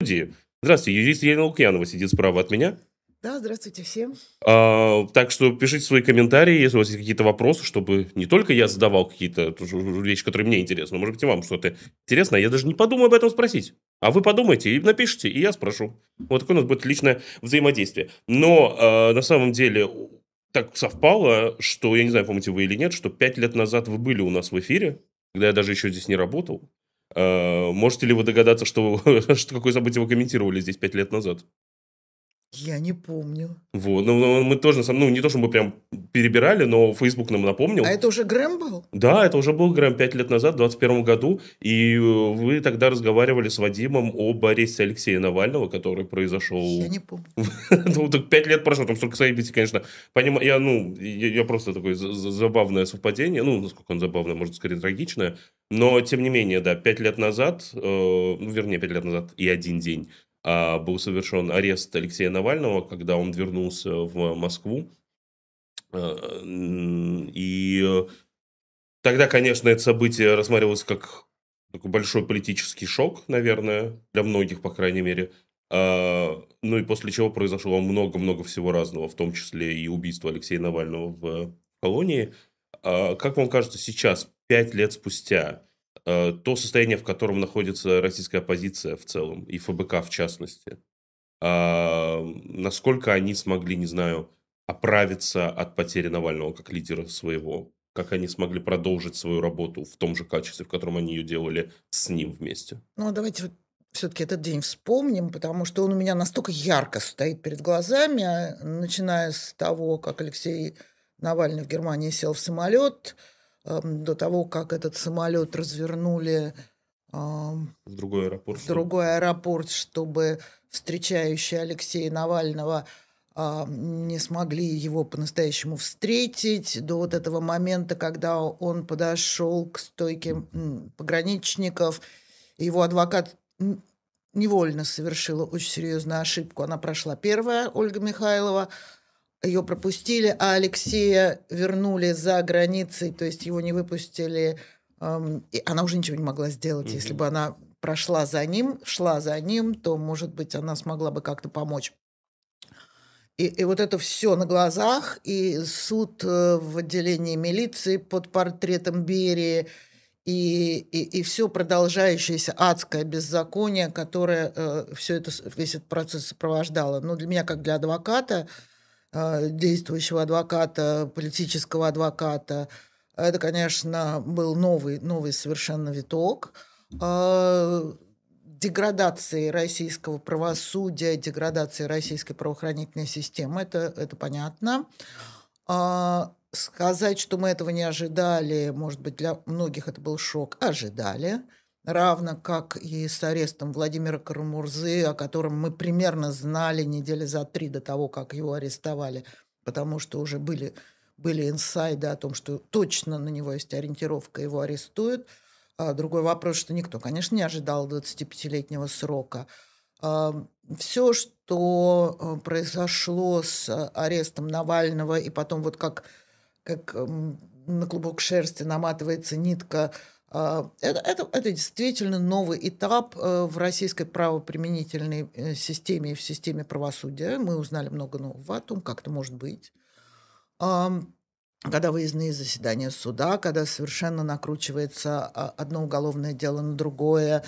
студии. Здравствуйте, юрист Елена Лукьянова сидит справа от меня. Да, здравствуйте всем. Так что пишите свои комментарии, если у вас есть какие-то вопросы, чтобы не только я задавал какие-то вещи, которые мне интересны, но, может быть, и вам что-то интересное. Я даже не подумаю об этом спросить. А вы подумайте и напишите, и я спрошу. Вот такое у нас будет личное взаимодействие. Но на самом деле так совпало, что, я не знаю, помните вы или нет, что 5 лет назад вы были у нас в эфире, когда я даже еще здесь не работал. Можете ли вы догадаться, что какое событие вы комментировали здесь 5 лет назад? Я не помню. Вот, ну, мы тоже, не то, чтобы мы прям перебирали, но Facebook нам А напомнил. это уже Грэм был? Да, это уже был Грэм 5 лет назад, в 2021 году, и вы тогда разговаривали с Вадимом об аресте Алексея Навального, который Я произошел. не помню. Ну, так 5 лет прошло, там столько событий, конечно, я просто такое забавное совпадение, насколько он забавное, может, скорее трагичное, но, тем не менее, да, 5 лет назад, вернее, 5 лет назад и один день, был совершен арест Алексея Навального, когда он вернулся в Москву. И тогда, конечно, это событие рассматривалось как такой большой политический шок, наверное, для многих, по крайней мере. Ну и после чего произошло много-много всего разного, в том числе и убийство Алексея Навального в колонии. Как вам кажется, сейчас, 5 лет спустя, то состояние, в котором находится российская оппозиция в целом, и ФБК в частности, насколько они смогли, не знаю, оправиться от потери Навального как лидера своего? Как они смогли продолжить свою работу в том же качестве, в котором они ее делали с ним вместе? Ну, давайте вот все-таки этот день вспомним, потому что он у меня настолько ярко стоит перед глазами, начиная с того, как Алексей Навальный в Германии сел в самолет, до того, как этот самолет развернули В другой аэропорт, в что ли? другой аэропорт, чтобы встречающие Алексея Навального не смогли его по-настоящему встретить, до вот этого момента, когда он подошел к стойке пограничников. Его адвокат невольно совершила очень серьезную ошибку. Она прошла первая, Ольга Михайлова, ее пропустили, а Алексея вернули за границей, то есть его не выпустили. И она уже ничего не могла сделать. Если бы она прошла за ним, шла за ним, то, может быть, она смогла бы как-то помочь. И вот это все на глазах, и суд в отделении милиции под портретом Берии, и все продолжающееся адское беззаконие, которое весь этот процесс сопровождало. Но для меня, как для адвоката, действующего адвоката, политического адвоката, это, конечно, был новый совершенно виток деградации российского правосудия, деградации российской правоохранительной системы. Это понятно. Сказать, что мы этого не ожидали, может быть, для многих это был шок, ожидали. Равно как и с арестом Владимира Карамурзы, о котором мы примерно знали недели за 3 до того, как его арестовали, потому что уже были инсайды о том, что точно на него есть ориентировка, его арестуют. Другой вопрос, что никто, конечно, не ожидал 25-летнего срока. Все, что произошло с арестом Навального, и потом вот как на клубок шерсти наматывается нитка, это действительно новый этап в российской правоприменительной системе и в системе правосудия. Мы узнали много нового о том, как это может быть. Когда выездные заседания суда, когда совершенно накручивается одно уголовное дело на другое,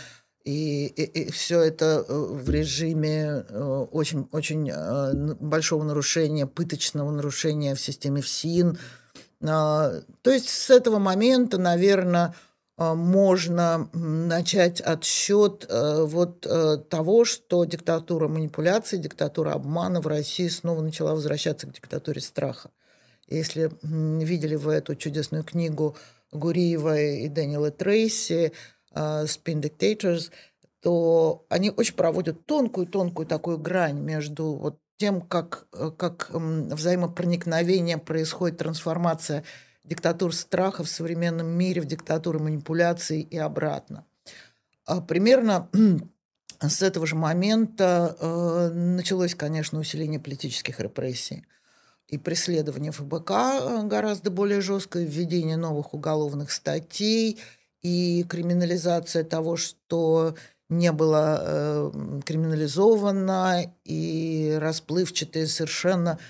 и все это в режиме очень большого нарушения, пыточного нарушения в системе ФСИН. То есть с этого момента, наверное, можно начать отсчет того, что диктатура манипуляций, диктатура обмана в России снова начала возвращаться к диктатуре страха. Если видели вы эту чудесную книгу Гуриева и Дэниела Трейси «Spin Dictators», то они очень проводят тонкую такую грань между вот тем, как взаимопроникновение происходит, трансформация диктатур страха в современном мире в диктатуры манипуляций и обратно. Примерно с этого же момента началось, конечно, усиление политических репрессий и преследование ФБК гораздо более жесткое, введение новых уголовных статей и криминализация того, что не было криминализовано, и расплывчатые совершенно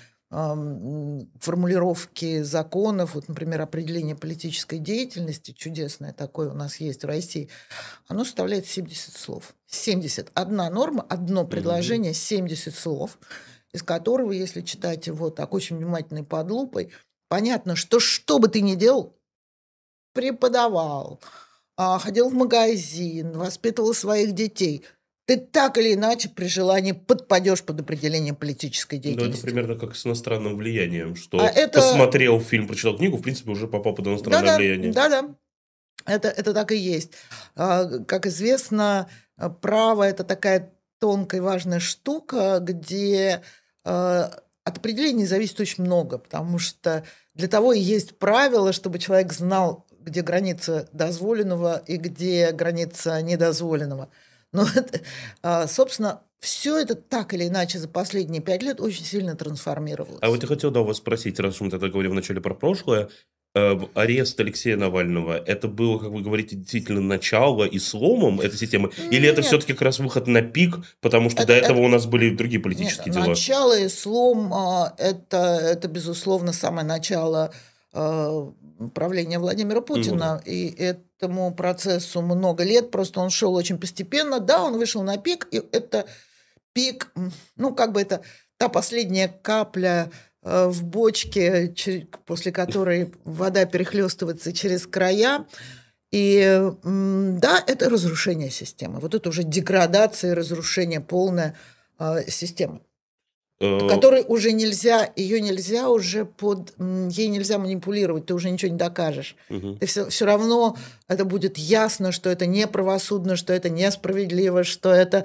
формулировки законов, вот, например, определение политической деятельности, чудесное такое у нас есть в России, оно составляет 70 слов. 70. Одна норма, одно предложение, 70 слов, из которого, если читать его так очень внимательно и под лупой, понятно, что бы ты ни делал, преподавал, ходил в магазин, воспитывал своих детей, ты так или иначе при желании подпадешь под определение политической Ну, деятельности. это примерно как с иностранным влиянием, что это... посмотрел фильм, прочитал книгу, в принципе, уже попал под иностранное влияние. Да. Это так и есть. Как известно, право – это такая тонкая и важная штука, где от определений зависит очень много, потому что для того и есть правила, чтобы человек знал, где граница дозволенного и где граница недозволенного. Но, собственно, все это так или иначе за последние 5 лет очень сильно трансформировалось. А вот я хотел у вас спросить, раз мы тогда говорим вначале про прошлое, арест Алексея Навального, это было, как вы говорите, действительно начало и сломом этой системы? Или это все-таки как раз выход на пик, потому что до этого у нас были другие политические дела? Начало и слом это, безусловно, самое начало правления Владимира Путина, и этому процессу много лет, просто он шел очень постепенно. Да, он вышел на пик, и это пик, это та последняя капля в бочке, после которой вода перехлестывается через края. И да, это разрушение системы. Вот это уже деградация и разрушение полная системы, которой уже ей нельзя манипулировать, ты уже ничего не докажешь. Ты все равно это будет ясно, что это неправосудно, что это несправедливо, что это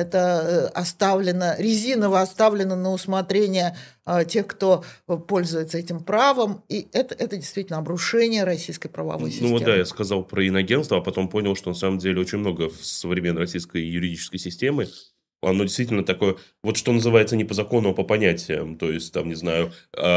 резиново оставлено на усмотрение тех, кто пользуется этим правом, и это действительно обрушение российской правовой системы. Я сказал про инагентство, а потом понял, что на самом деле очень много в современной российской юридической системе. Оно действительно такое, вот что называется, не по закону, а по понятиям. То есть, там, не знаю,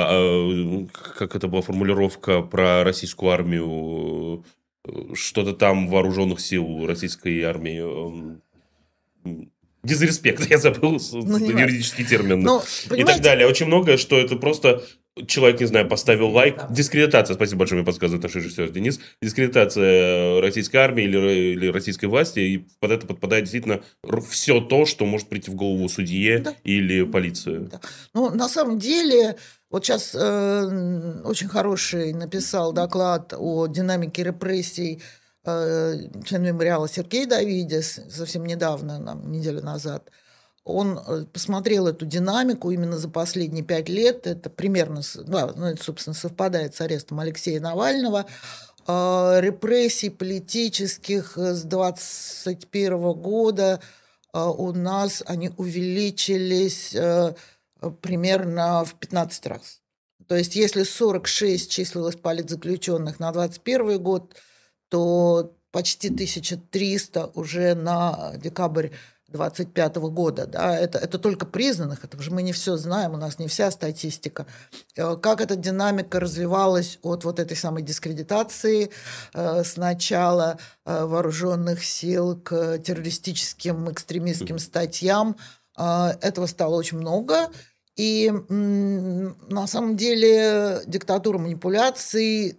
как это была формулировка про российскую армию, что-то там вооруженных сил российской армии. Дизреспект, я забыл юридический термин. И так далее. Очень многое, что это просто... Человек, не знаю, поставил лайк. Дискредитация, спасибо большое, мне подсказывает наш режиссер Денис. Дискредитация российской армии или российской власти. И под это подпадает действительно все то, что может прийти в голову судье или полицию. Да. На самом деле, вот сейчас очень хороший написал доклад о динамике репрессий член мемориала Сергей Давидис совсем недавно, неделю назад. Он посмотрел эту динамику именно за последние 5 лет. Это примерно, это, собственно, совпадает с арестом Алексея Навального. Репрессий политических с 2021 года у нас они увеличились примерно в 15 раз. То есть, если 46 числилось политзаключенных на 2021 год, то почти 1300 уже на декабрь 2025 года. Да, это только признанных, это же мы не все знаем, у нас не вся статистика. Как эта динамика развивалась от вот этой самой дискредитации с начала вооруженных сил к террористическим, экстремистским статьям, этого стало очень много. И на самом деле диктатура манипуляций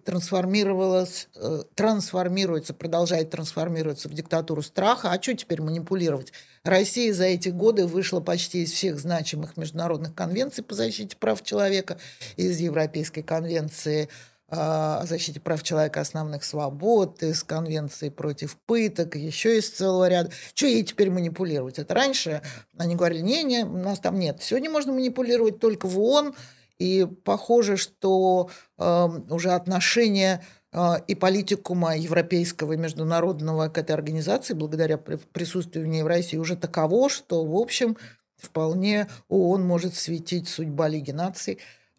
трансформируется, продолжает трансформироваться в диктатуру страха. А что теперь манипулировать? Россия за эти годы вышла почти из всех значимых международных конвенций по защите прав человека, из Европейской конвенции о защите прав человека и основных свобод, из Конвенции против пыток, еще из целого ряда. Что ей теперь манипулировать? Это раньше они говорили, не, у нас там нет. Сегодня можно манипулировать только в ООН, и похоже, что уже отношение и политикума европейского и международного к этой организации, благодаря присутствию в ней в России, уже таково, что, в общем, вполне ООН может светить судьба Лиги наций.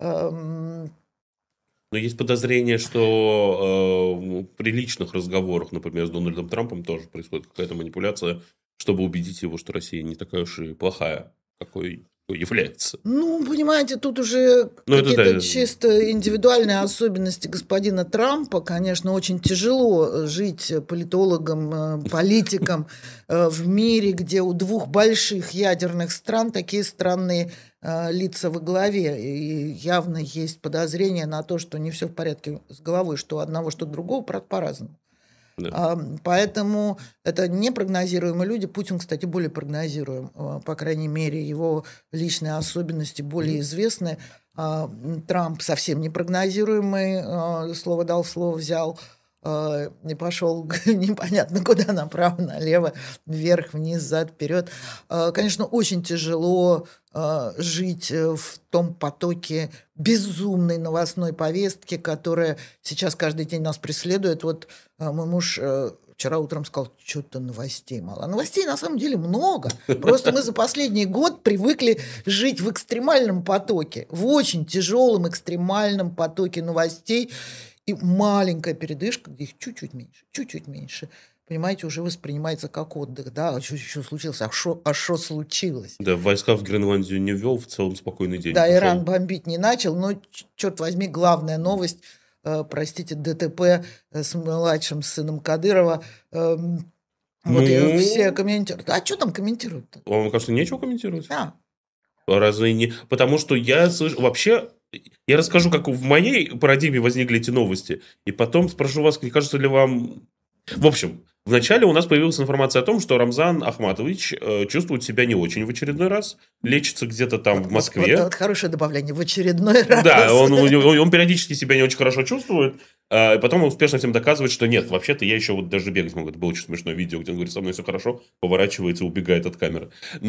Но есть подозрение, что при личных разговорах, например, с Дональдом Трампом тоже происходит какая-то манипуляция, чтобы убедить его, что Россия не такая уж и плохая, какой является. Ну, понимаете, тут уже Ну, это какие-то да. чисто индивидуальные особенности господина Трампа. Конечно, очень тяжело жить политологом, политиком в мире, где у двух больших ядерных стран такие странные лица во главе. И явно есть подозрение на то, что не все в порядке с головой, что у одного, что у другого, правда, по-разному. Да. Поэтому это непрогнозируемые люди. Путин, кстати, более прогнозируем. По крайней мере, его личные особенности более известны. Трамп совсем непрогнозируемый. Слово дал, слово взял. И пошел непонятно куда, направо, налево, вверх, вниз, зад, вперед. Конечно, очень тяжело жить в том потоке безумной новостной повестки, которая сейчас каждый день нас преследует. Вот мой муж вчера утром сказал, что-то новостей мало. А новостей на самом деле много. Просто мы за последний год привыкли жить в экстремальном потоке, в очень тяжелом экстремальном потоке новостей. И маленькая передышка, где их чуть-чуть меньше, понимаете, уже воспринимается как отдых. Да, что еще случилось? А что случилось? Да, войска в Гренландию не ввел, в целом спокойный день. Да, пошел. Иран бомбить не начал, но, черт возьми, главная новость, простите, ДТП с младшим сыном Кадырова. Вот и все комментируют. А что там комментируют-то? Вам кажется, нечего комментировать? Да. Разве не? Потому что я слышу... Вообще, я расскажу, как в моей парадигме возникли эти новости, и потом спрошу вас, не кажется ли вам... В общем, вначале у нас появилась информация о том, что Рамзан Ахматович чувствует себя не очень в очередной раз, лечится где-то там в Москве. Вот хорошее добавление, в очередной раз. Да, он периодически себя не очень хорошо чувствует, и потом он успешно всем доказывает, что нет, вообще-то я еще вот даже бегать могу. Это было очень смешное видео, где он говорит, со мной все хорошо, поворачивается, убегает от камеры.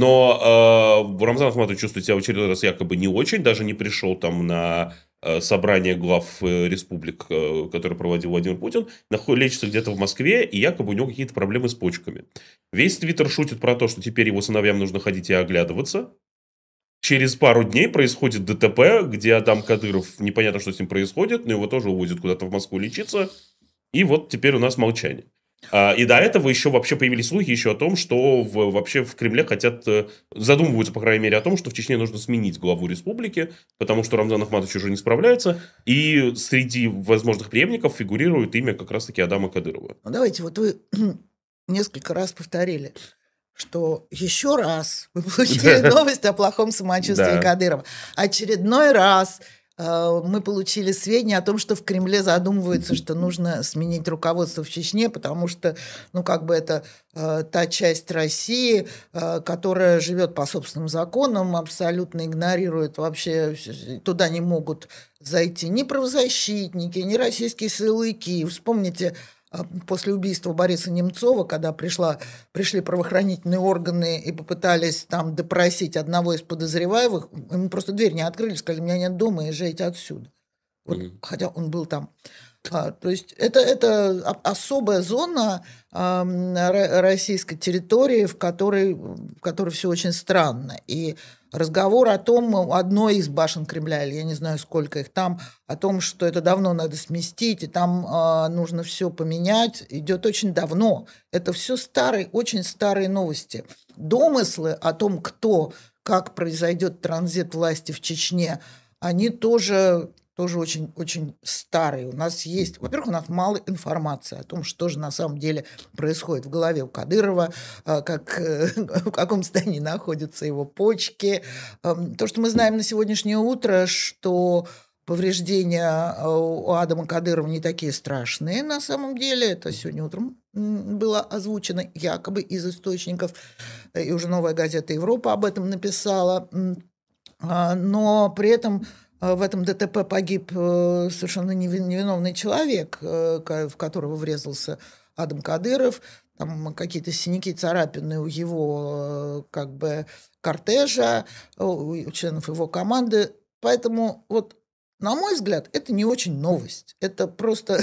Но Рамзан Ахматович чувствует себя в очередной раз якобы не очень, даже не пришел там на собрание глав республик, которое проводил Владимир Путин, лечится где-то в Москве, и якобы у него какие-то проблемы с почками. Весь Твиттер шутит про то, что теперь его сыновьям нужно ходить и оглядываться. Через пару дней происходит ДТП, где Адам Кадыров, непонятно, что с ним происходит, но его тоже увозят куда-то в Москву лечиться. И вот теперь у нас молчание. И до этого еще вообще появились слухи еще о том, что вообще в Кремле задумываются, по крайней мере, о том, что в Чечне нужно сменить главу республики, потому что Рамзан Ахматович уже не справляется. И среди возможных преемников фигурирует имя как раз-таки Адама Кадырова. Ну, давайте, вот вы несколько раз повторили, что еще раз вы получили новость о плохом самочувствии Кадырова. Очередной раз мы получили сведения о том, что в Кремле задумываются, что нужно сменить руководство в Чечне, потому что, это та часть России, которая живет по собственным законам, абсолютно игнорирует вообще, туда не могут зайти ни правозащитники, ни российские силовики. Вспомните, после убийства Бориса Немцова, когда пришли правоохранительные органы и попытались там допросить одного из подозреваемых, ему просто дверь не открыли, сказали, меня нет дома, езжайте отсюда. Вот, хотя он был там. То есть это особая зона российской территории, в которой все очень странно. И разговор о том, одной из башен Кремля, или я не знаю, сколько их там, о том, что это давно надо сместить, и там нужно все поменять, идет очень давно. Это все очень старые новости. Домыслы о том, как произойдет транзит власти в Чечне, они тоже очень, очень старые. У нас есть, во-первых, у нас мало информации о том, что же на самом деле происходит в голове у Кадырова, в каком состоянии находятся его почки. То, что мы знаем на сегодняшнее утро, что повреждения у Адама Кадырова не такие страшные на самом деле. Это сегодня утром было озвучено якобы из источников, и уже «Новая газета Европа» об этом написала. Но при этом в этом ДТП погиб совершенно невиновный человек, в которого врезался Адам Кадыров. Там какие-то синяки, царапины у его кортежа, у членов его команды. Поэтому, на мой взгляд, это не очень новость. Это просто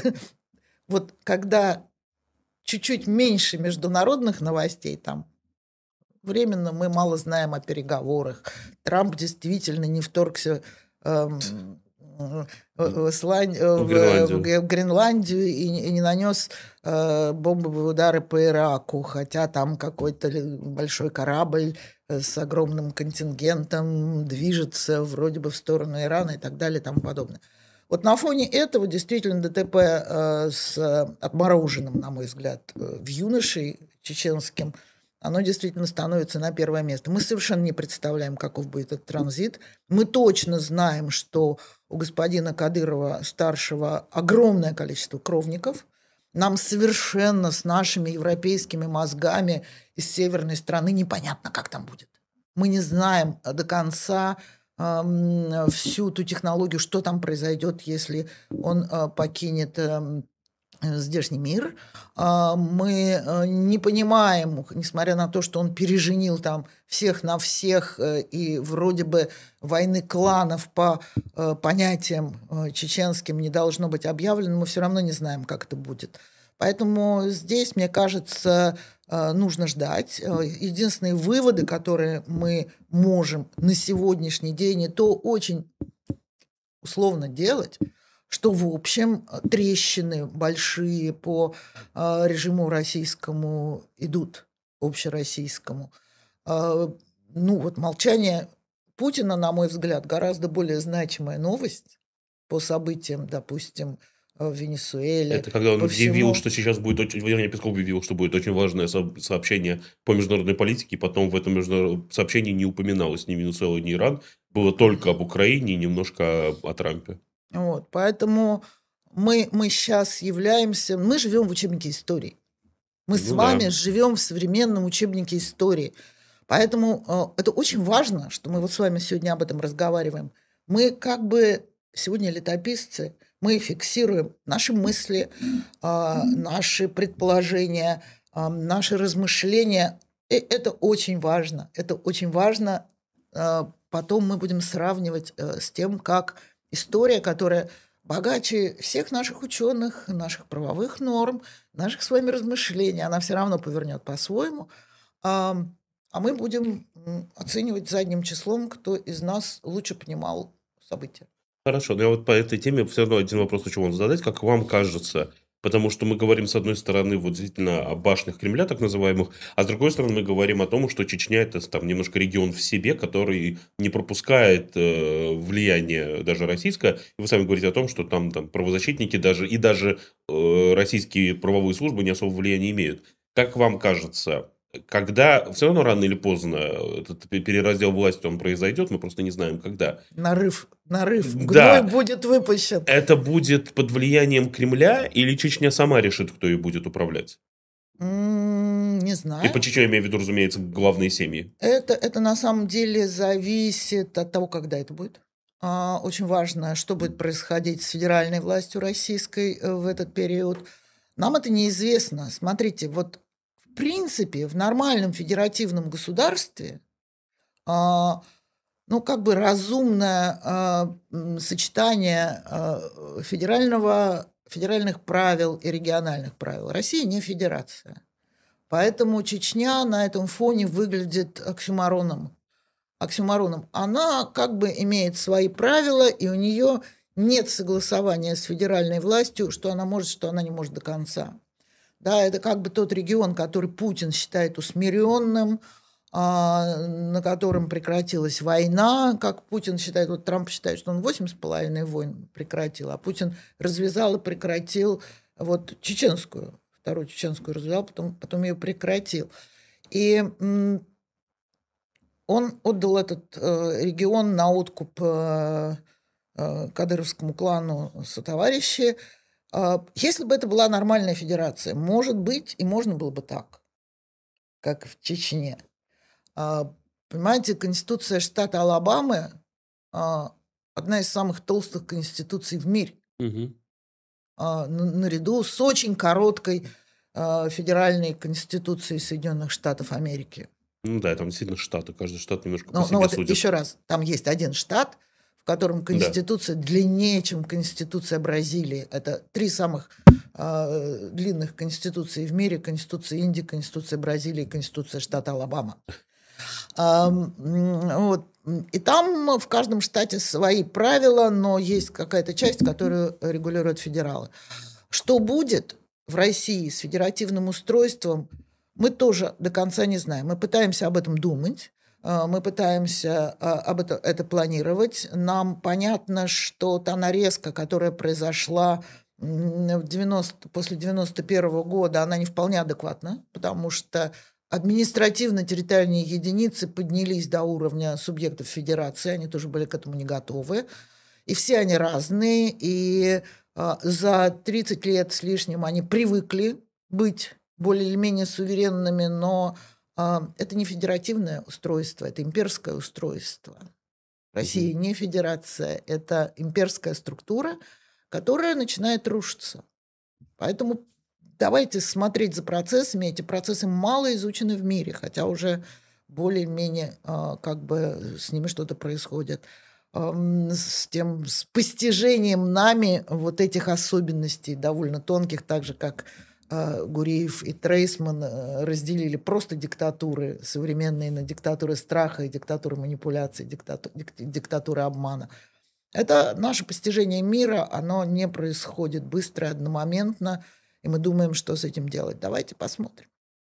когда чуть-чуть меньше международных новостей, там временно мы мало знаем о переговорах. Трамп действительно не вторгся В Гренландию. в Гренландию и не нанес бомбовые удары по Ираку, хотя там какой-то большой корабль с огромным контингентом движется вроде бы в сторону Ирана и так далее и тому подобное. Вот на фоне этого действительно ДТП с отмороженным, на мой взгляд, в юношей чеченским, оно действительно становится на первое место. Мы совершенно не представляем, каков будет этот транзит. Мы точно знаем, что у господина Кадырова-старшего огромное количество кровников. Нам совершенно с нашими европейскими мозгами из северной страны непонятно, как там будет. Мы не знаем до конца всю ту технологию, что там произойдет, если он покинет здешний мир. Мы не понимаем, несмотря на то, что он переженил там всех на всех, и вроде бы войны кланов по понятиям чеченским не должно быть объявлено, мы все равно не знаем, как это будет. Поэтому здесь, мне кажется, нужно ждать. Единственные выводы, которые мы можем на сегодняшний день, это очень условно делать, что, в общем, трещины большие по режиму российскому идут, общероссийскому. Вот молчание Путина, на мой взгляд, гораздо более значимая новость по событиям, допустим, в Венесуэле. Это когда он объявил, что сейчас будет вернее, Песков объявил, что будет очень важное сообщение по международной политике, и потом в этом сообщении не упоминалось ни Венесуэла, ни Иран, было только об Украине и немножко о Трампе. Вот, поэтому мы сейчас являемся... Мы живем в учебнике истории. Мы с вами живем в современном учебнике истории. Поэтому это очень важно, что мы вот с вами сегодня об этом разговариваем. Мы как бы сегодня летописцы, мы фиксируем наши мысли, наши предположения, наши размышления. И это очень важно. Это очень важно. Потом мы будем сравнивать с тем, как история, которая богаче всех наших ученых, наших правовых норм, наших с вами размышлений, она все равно повернет по-своему. А мы будем оценивать задним числом, кто из нас лучше понимал события. Хорошо, но я вот по этой теме все равно один вопрос хочу вам задать. Как вам кажется, потому что мы говорим, с одной стороны, вот действительно о башнях Кремля, так называемых, а с другой стороны, мы говорим о том, что Чечня – это там немножко регион в себе, который не пропускает влияние даже российское. И вы сами говорите о том, что там правозащитники даже российские правовые службы не особо влияния имеют. Как вам кажется, когда все равно рано или поздно этот перераздел власти он произойдет, мы просто не знаем, когда. Нарыв, Да. гной будет выпущен. Это будет под влиянием Кремля или Чечня сама решит, кто ее будет управлять? Не знаю. И по Чечне, я имею в виду, разумеется, главные семьи. Это на самом деле зависит от того, когда это будет. Очень важно, что будет происходить с федеральной властью российской в этот период. Нам это неизвестно. Смотрите, вот в принципе в нормальном федеративном государстве разумное сочетание федеральных правил и региональных правил. Россия не федерация. Поэтому Чечня на этом фоне выглядит оксюмороном. Она как бы имеет свои правила, и у нее нет согласования с федеральной властью, что она может, что она не может до конца. Да, это как бы тот регион, который Путин считает усмиренным, на котором прекратилась война, как Путин считает, вот Трамп считает, что он 8,5 войн прекратил, а Путин развязал и прекратил вот чеченскую, вторую чеченскую развязал, потом ее прекратил. И он отдал этот регион на откуп кадыровскому клану сотоварищи. Если бы это была нормальная федерация, может быть, и можно было бы так, как в Чечне. Понимаете, конституция штата Алабамы одна из самых толстых конституций в мире. Угу. Наряду с очень короткой федеральной конституцией Соединенных Штатов Америки. Ну да, там действительно штаты, каждый штат немножко по себе судит. Еще раз, там есть один штат, в котором конституция длиннее, чем конституция Бразилии. Это 3 самых длинных конституции в мире: конституция Индии, конституция Бразилии, конституция штата Алабама. Вот. И там в каждом штате свои правила, но есть какая-то часть, которую регулируют федералы. Что будет в России с федеративным устройством, мы тоже до конца не знаем. Мы пытаемся об этом думать, мы пытаемся это планировать. Нам понятно, что та нарезка, которая произошла после 91 года, она не вполне адекватна, потому что административно-территориальные единицы поднялись до уровня субъектов федерации, они тоже были к этому не готовы. И все они разные, и за 30 лет с лишним они привыкли быть более или менее суверенными, но это не федеративное устройство, это имперское устройство. Россия не федерация, это имперская структура, которая начинает рушиться. Поэтому давайте смотреть за процессами. Эти процессы мало изучены в мире, хотя уже более-менее как бы с ними что-то происходит. С постижением нами вот этих особенностей, довольно тонких, так же, как Гуриев и Трейсман разделили просто диктатуры современные на диктатуры страха и диктатуры манипуляций, диктатуры обмана. Это наше постижение мира, оно не происходит быстро, одномоментно, и мы думаем, что с этим делать. Давайте посмотрим.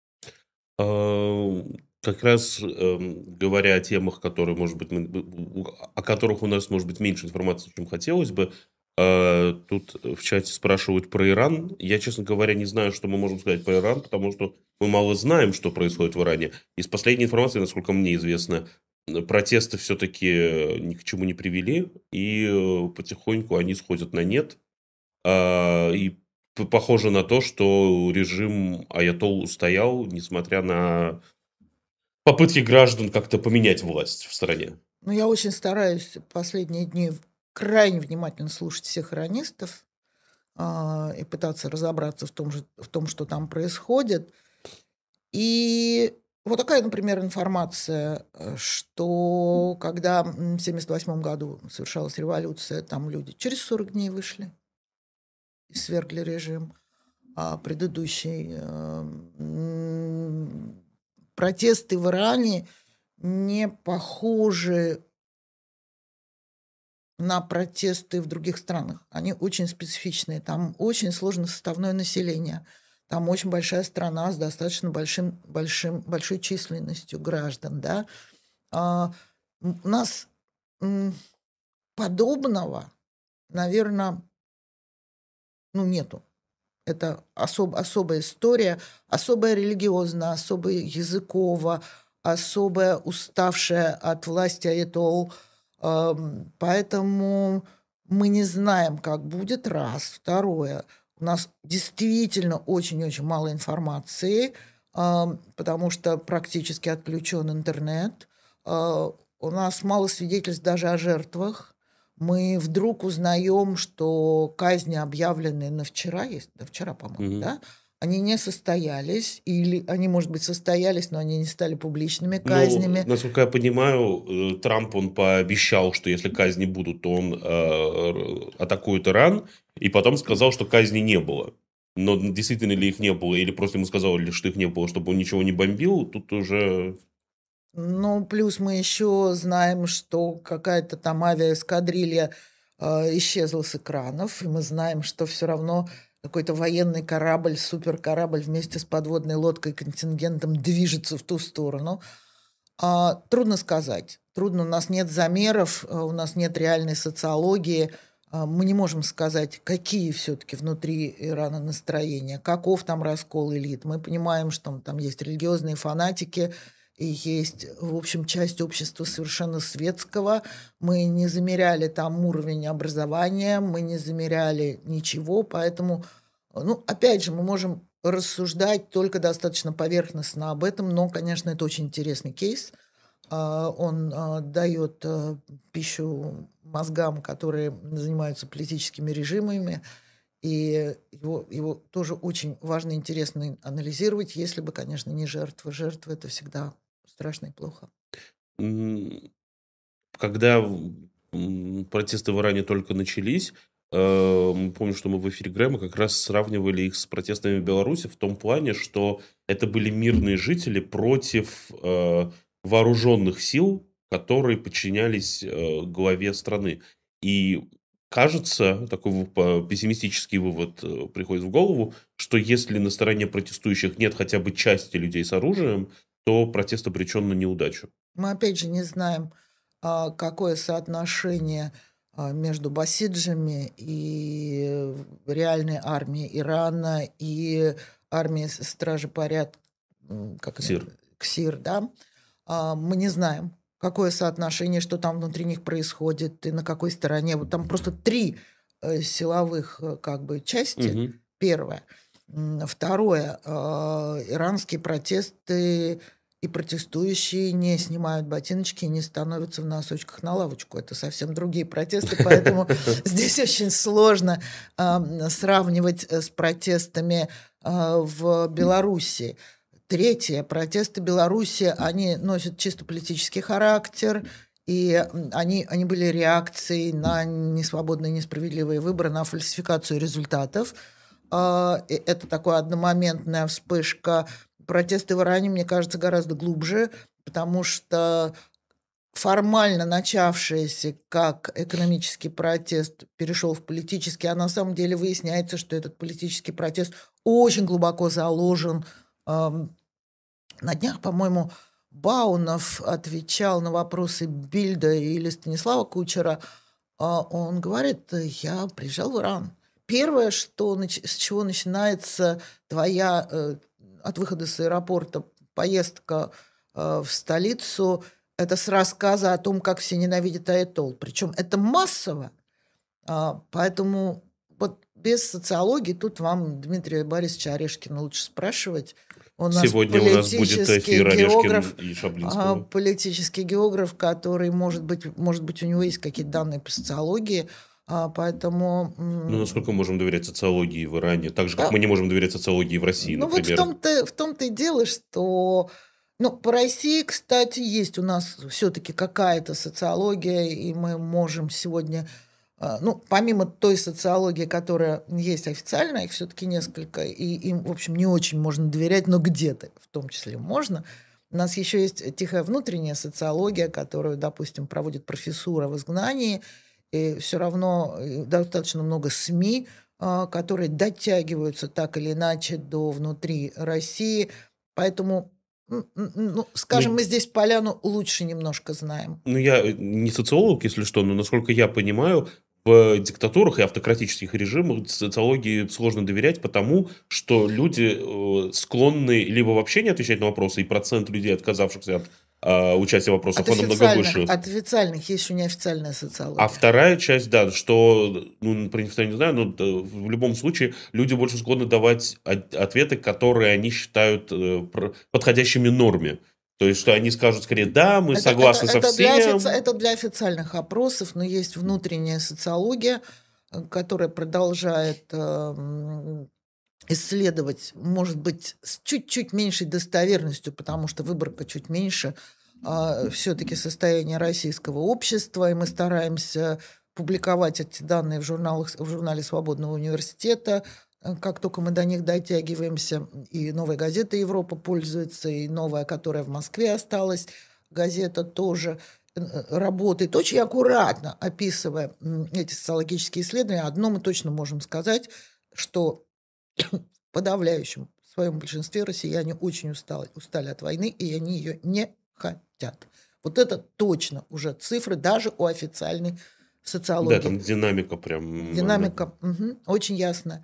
Как раз говоря о темах, которые, может быть, о которых у нас, может быть, меньше информации, чем хотелось бы, тут в чате спрашивают про Иран. Я, честно говоря, не знаю, что мы можем сказать про Иран, потому что мы мало знаем, что происходит в Иране. Из последней информации, насколько мне известно, протесты все-таки ни к чему не привели, и потихоньку они сходят на нет. И похоже на то, что режим аятолл устоял, несмотря на попытки граждан как-то поменять власть в стране. Ну, я очень стараюсь последние дни крайне внимательно слушать всех иранистов и пытаться разобраться в том, что там происходит. И вот такая, например, информация, что когда в 1978 году совершалась революция, там люди через 40 дней вышли и свергли режим, а предыдущий. Протесты в Иране не похожи на протесты в других странах. Они очень специфичные. Там очень сложносоставное население. Там очень большая страна с достаточно большой численностью граждан. Да? У нас подобного, наверное, нету. Это особая история, особая религиозная, особая языковая, особая уставшая от власти аятолл. Поэтому мы не знаем, как будет, раз. Второе, у нас действительно очень-очень мало информации, потому что практически отключен интернет. У нас мало свидетельств даже о жертвах. Мы вдруг узнаем, что казни, объявленные на вчера, по-моему, да, они не состоялись, или они, может быть, состоялись, но они не стали публичными казнями. Насколько я понимаю, Трамп, он пообещал, что если казни будут, то он атакует Иран, и потом сказал, что казни не было. Но действительно ли их не было, или просто ему сказали, что их не было, чтобы он ничего не бомбил, тут уже... Плюс мы еще знаем, что какая-то там авиаэскадрилья исчезла с экранов, и мы знаем, что все равно какой-то военный корабль, суперкорабль вместе с подводной лодкой, контингентом движется в ту сторону. Трудно сказать. У нас нет замеров, у нас нет реальной социологии. Мы не можем сказать, какие все-таки внутри Ирана настроения, каков там раскол элит. Мы понимаем, что там есть религиозные фанатики, и есть, в общем, часть общества совершенно светского. Мы не замеряли там уровень образования, мы не замеряли ничего, поэтому, опять же, мы можем рассуждать только достаточно поверхностно об этом, но, конечно, это очень интересный кейс. Он дает пищу мозгам, которые занимаются политическими режимами, и его тоже очень важно и интересно анализировать, если бы, конечно, не жертвы. Жертвы – это всегда страшно и плохо. Когда протесты в Иране только начались, помню, что мы в эфире Грэма как раз сравнивали их с протестами в Беларуси в том плане, что это были мирные жители против вооруженных сил, которые подчинялись главе страны. И кажется, такой пессимистический вывод приходит в голову, что если на стороне протестующих нет хотя бы части людей с оружием, то протест обречен на неудачу. Мы опять же не знаем, какое соотношение между басиджами и реальной армией Ирана и армией стражи порядка, как они? КСИР. КСИР, да. Мы не знаем, какое соотношение, что там внутри них происходит и на какой стороне. Вот там просто 3 силовых как бы части. Мгм. Первое. Второе. Иранские протесты и протестующие не снимают ботиночки и не становятся в носочках на лавочку. Это совсем другие протесты, поэтому здесь очень сложно сравнивать с протестами в Беларуси. Третье. Протесты Беларуси, они носят чисто политический характер, и они были реакцией на несвободные, несправедливые выборы, на фальсификацию результатов. Это такая одномоментная вспышка. Протесты в Иране, мне кажется, гораздо глубже, потому что формально начавшийся как экономический протест перешел в политический, а на самом деле выясняется, что этот политический протест очень глубоко заложен. На днях, по-моему, Баунов отвечал на вопросы Бильда или Станислава Кучера. Он говорит: я приезжал в Иран. Первое, с чего начинается твоя от выхода с аэропорта поездка в столицу, это с рассказа о том, как все ненавидят аятолл. Причем это массово. Поэтому вот без социологии тут вам Дмитрия Борисовича Орешкина лучше спрашивать. Сегодня у нас будет эфир Орешкин и Шаблинского. Политический географ, который, может быть, у него есть какие-то данные по социологии, поэтому... Ну, насколько мы можем доверять социологии в Иране? Так же, как мы не можем доверять социологии в России, например. Вот в том-то и дело, что... по России, кстати, есть у нас все-таки какая-то социология, и мы можем сегодня... помимо той социологии, которая есть официально, их все-таки несколько, и им, в общем, не очень можно доверять, но где-то в том числе можно. У нас еще есть тихая внутренняя социология, которую, допустим, проводит профессура в изгнании, и все равно достаточно много СМИ, которые дотягиваются так или иначе до внутри России, поэтому... скажем, мы здесь поляну лучше немножко знаем. Я не социолог, если что, но, насколько я понимаю, в диктатурах и автократических режимах социологии сложно доверять, потому что люди склонны либо вообще не отвечать на вопросы, и процент людей, отказавшихся от участия в вопросах, он намного выше. От официальных есть еще неофициальная социология. А вторая часть, да, что, про них я не знаю, но в любом случае люди больше склонны давать ответы, которые они считают подходящими норме. То есть, что они скажут скорее, да, мы согласны со всем. Это для официальных опросов, но есть внутренняя социология, которая продолжает исследовать, может быть, с чуть-чуть меньшей достоверностью, потому что выборка чуть меньше, все-таки состояние российского общества, и мы стараемся публиковать эти данные в журнале «Свободного университета». Как только мы до них дотягиваемся, и «Новая газета Европа» пользуется, и новая, которая в Москве осталась, газета тоже работает очень аккуратно, описывая эти социологические исследования. Одно мы точно можем сказать, что в подавляющем своем большинстве россияне очень устали от войны, и они ее не хотят. Вот это точно уже цифры даже у официальной социологии. Да, там динамика прям... Динамика очень ясная.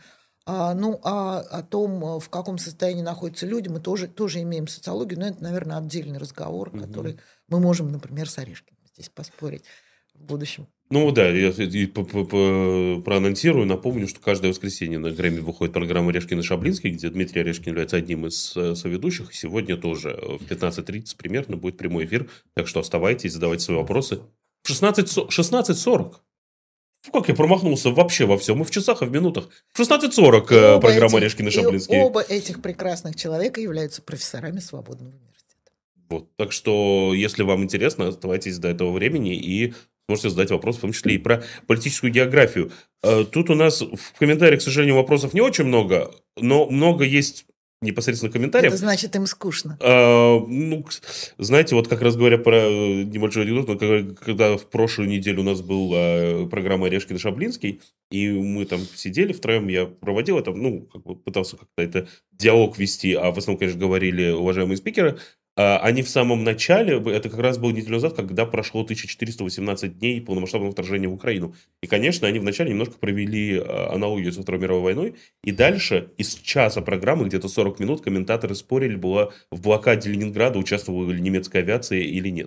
О том, в каком состоянии находятся люди, мы тоже имеем социологию, но это, наверное, отдельный разговор, который мы можем, например, с Орешкиным здесь поспорить в будущем. Да, я проанонсирую, напомню, что каждое воскресенье на Грэмми выходит программа «Орешкин и Шаблинский», где Дмитрий Орешкин является одним из соведущих. Сегодня тоже в 15:30 примерно будет прямой эфир, так что оставайтесь, задавайте свои вопросы. В 16:40. Как я промахнулся вообще во всем, и в часах, и в минутах. В 16:40 программа «Орешкин и Шаблинский». Оба этих прекрасных человека являются профессорами Свободного университета. Так что, если вам интересно, оставайтесь до этого времени и сможете задать вопрос, в том числе и про политическую географию. Тут у нас в комментариях, к сожалению, вопросов не очень много, но много есть непосредственно Это комментариев. значит, им скучно. Ну, знаете, вот как раз говоря про небольшой анекдот, когда в прошлую неделю у нас была программа Орешкин-Шаблинский, и мы там сидели втроем, я проводил это, ну, как бы пытался как-то это диалог вести, а в основном, конечно, говорили уважаемые спикеры. Они в самом начале, это как раз было неделю назад, когда прошло 1418 дней полномасштабного вторжения в Украину. И, конечно, они вначале немножко провели аналогию со Второй мировой войной, и дальше из часа программы, где-то 40 минут, комментаторы спорили, была в блокаде Ленинграда участвовала ли немецкая авиация или нет.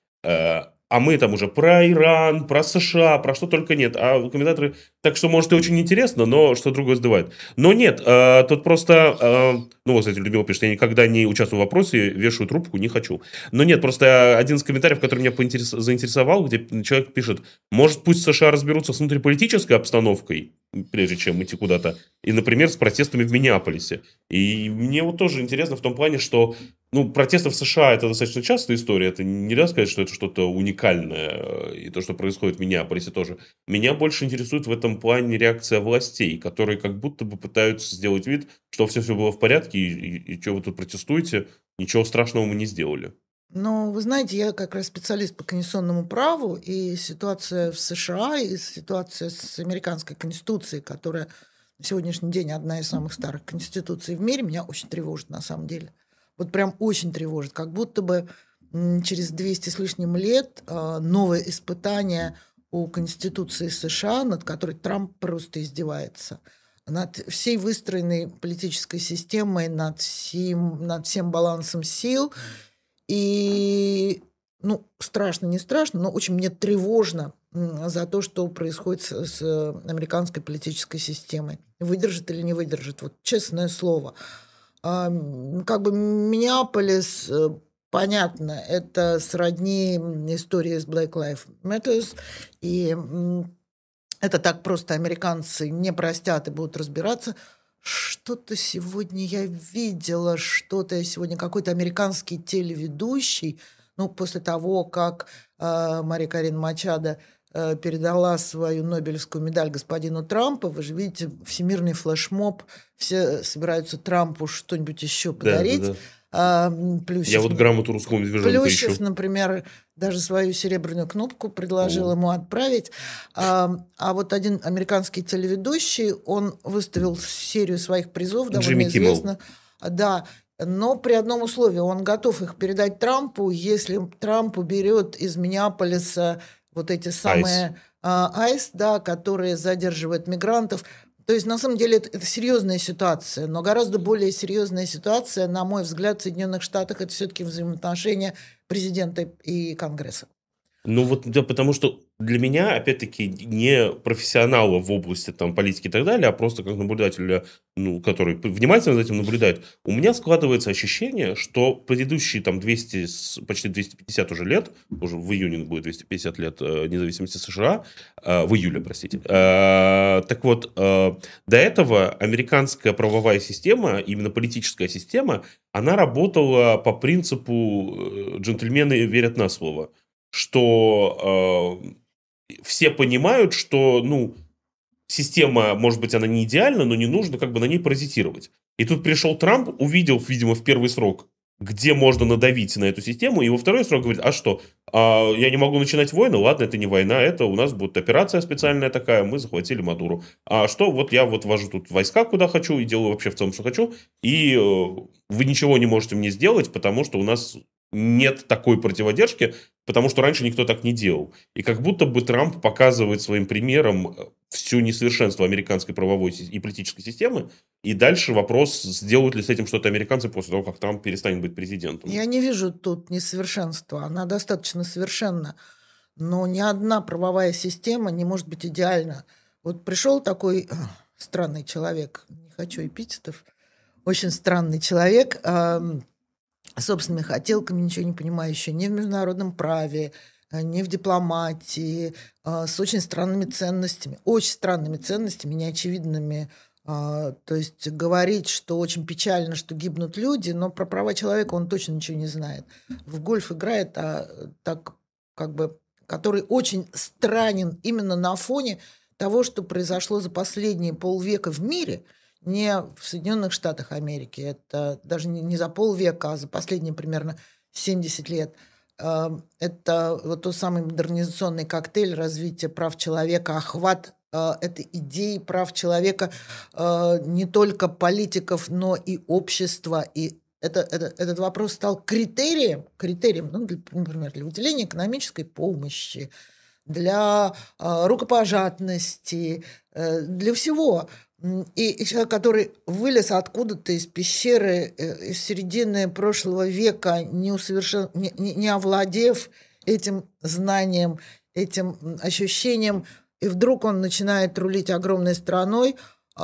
А мы там уже про Иран, про США, про что только нет. А комментаторы, так что, может, и очень интересно, но что другое сдувает. Но нет, тут просто, ну, вот, кстати, Людмила пишет, я никогда не участвую в вопросе, вешаю трубку, не хочу. Но нет, просто один из комментариев, который меня заинтересовал, где человек пишет, может, пусть США разберутся с внутриполитической обстановкой, прежде чем идти куда-то, и, например, с протестами в Миннеаполисе. И мне вот тоже интересно в том плане, что ну, протесты в США это достаточно частая история. Это нельзя сказать, что это что-то уникальное. И то, что происходит в Миннеаполисе тоже. Меня больше интересует в этом плане реакция властей, которые как будто бы пытаются сделать вид, что все было в порядке, и что вы тут протестуете, ничего страшного мы не сделали. Ну, вы знаете, я как раз специалист по конституционному праву, и ситуация в США, и ситуация с американской конституцией, которая на сегодняшний день одна из самых старых конституций в мире, меня очень тревожит на самом деле. Вот прям очень тревожит. Как будто бы через 200 с лишним лет новое испытание у Конституции США, над которой Трамп просто издевается. Над всей выстроенной политической системой, над всем балансом сил. И, ну, страшно, не страшно, но очень мне тревожно за то, что происходит с американской политической системой. Выдержит или не выдержит, вот честное слово. Как бы Миннеаполис, понятно, это сродни истории с Black Lives Matter, и это так просто американцы не простят и будут разбираться. Что-то сегодня я видела, какой-то американский телеведущий, ну, после того, как Мария Карин Мачадо передала свою Нобелевскую медаль господину Трампу, вы же видите, всемирный флешмоб, все собираются Трампу что-нибудь еще подарить. Да. Плющев, я вот грамоту русскому медвежонку ищу. Плющев, например, даже свою серебряную кнопку предложил ему отправить. А вот один американский телеведущий, он выставил серию своих призов, довольно известно. Да, но при одном условии, он готов их передать Трампу, если Трамп уберет из Миннеаполиса вот эти самые ICE, да, которые задерживают мигрантов. То есть, на самом деле, это серьезная ситуация, но гораздо более серьезная ситуация, на мой взгляд, в Соединенных Штатах, это все-таки взаимоотношения президента и Конгресса. Ну вот, да, потому что для меня, опять-таки, не профессионала в области там, политики и так далее, а просто как наблюдателя, ну, который внимательно за этим наблюдает, у меня складывается ощущение, что предыдущие там 200, почти 250 уже лет, уже в июне будет 250 лет независимости США, в июле, простите. Так вот, до этого американская правовая система, именно политическая система, она работала по принципу «джентльмены верят на слово». Что все понимают, что, ну, система, может быть, она не идеальна, но не нужно как бы на ней паразитировать. И тут пришел Трамп, увидел, видимо, в первый срок, где можно надавить на эту систему, и во второй срок говорит, а что, я не могу начинать войну? Ладно, это не война, это у нас будет операция специальная такая, мы захватили Мадуру. А что, вот я вот вожу тут войска куда хочу и делаю вообще в целом, что хочу, и вы ничего не можете мне сделать, потому что у нас нет такой противодержки, потому что раньше никто так не делал. И как будто бы Трамп показывает своим примером всю несовершенство американской правовой и политической системы. И дальше вопрос, сделают ли с этим что-то американцы после того, как Трамп перестанет быть президентом. Я не вижу тут несовершенства. Она достаточно совершенна. Но ни одна правовая система не может быть идеальна. Вот пришел такой странный человек, не хочу эпитетов, очень странный человек, собственными хотелками, ничего не понимающий ни в международном праве, ни в дипломатии, с очень странными ценностями, неочевидными. То есть говорить, что очень печально, что гибнут люди, но про права человека он точно ничего не знает. В гольф играет, так как бы, который очень странен именно на фоне того, что произошло за последние полвека в мире. не в Соединенных Штатах Америки, это даже не за полвека, а за последние примерно 70 лет. Это вот тот самый модернизационный коктейль развития прав человека, охват этой идеи прав человека не только политиков, но и общества. И этот вопрос стал критерием, ну, например, для выделения экономической помощи, для рукопожатности, для всего. И человек, который вылез откуда-то из пещеры из середины прошлого века, не овладев этим знанием, этим ощущением, и вдруг он начинает рулить огромной страной,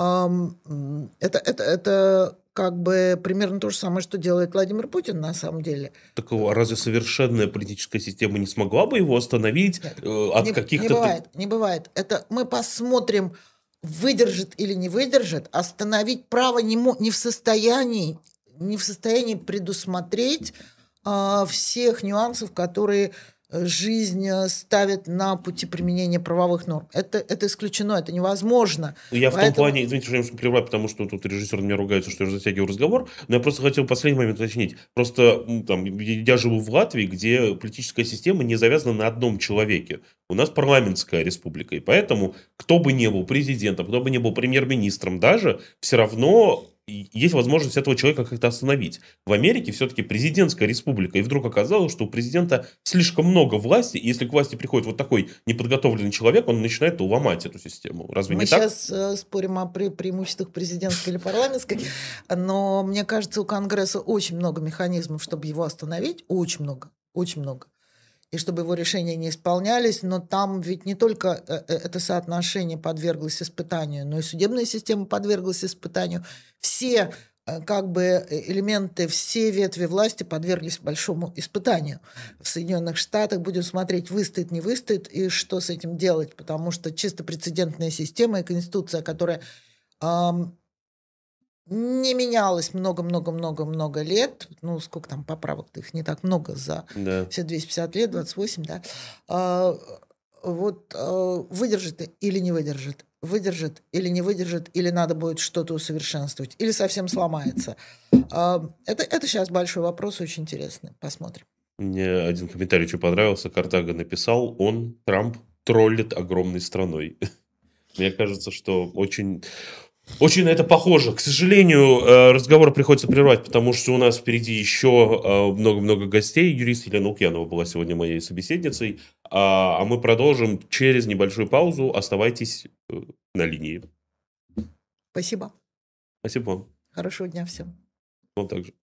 это как бы примерно то же самое, что делает Владимир Путин на самом деле. Так разве совершенная политическая система не смогла бы его остановить от каких-то... Не бывает. Это мы посмотрим, выдержит или не выдержит. Остановить право не в состоянии предусмотреть всех нюансов, которые жизнь ставит на пути применения правовых норм. Это исключено, это невозможно. Я в том плане, извините, что я немножко прерываю, потому что тут режиссер на меня ругается, что я затягиваю разговор, но я просто хотел последний момент уточнить. Просто там, я живу в Латвии, где политическая система не завязана на одном человеке. У нас парламентская республика, и поэтому кто бы ни был президентом, кто бы ни был премьер-министром даже, все равно есть возможность этого человека как-то остановить. В Америке все-таки президентская республика, и вдруг оказалось, что у президента слишком много власти, и если к власти приходит вот такой неподготовленный человек, он начинает ломать эту систему. Разве мы не так? Мы сейчас спорим о преимуществах президентской или парламентской, но мне кажется, у Конгресса очень много механизмов, чтобы его остановить, очень много, и чтобы его решения не исполнялись, но там ведь не только это соотношение подверглось испытанию, но и судебная система подверглась испытанию. Все как бы элементы, все ветви власти подверглись большому испытанию. В Соединенных Штатах будем смотреть, выстоит, не выстоит, и что с этим делать, потому что чисто прецедентная система и конституция, которая не менялась много-много-много-много лет. Ну, сколько там поправок-то, их не так много за все 250 лет, 28, да. Выдержит или не выдержит, выдержит или не выдержит, или надо будет что-то усовершенствовать, или совсем сломается. Это сейчас большой вопрос, очень интересный. Посмотрим. Мне один комментарий очень понравился. Картага написал, Трамп, троллит огромной страной. Мне кажется, что очень на это похоже. К сожалению, разговор приходится прервать, потому что у нас впереди еще много-много гостей. Юрист Елена Лукьянова была сегодня моей собеседницей. А мы продолжим через небольшую паузу. Оставайтесь на линии. Спасибо. Спасибо вам. Хорошего дня всем. Вам также.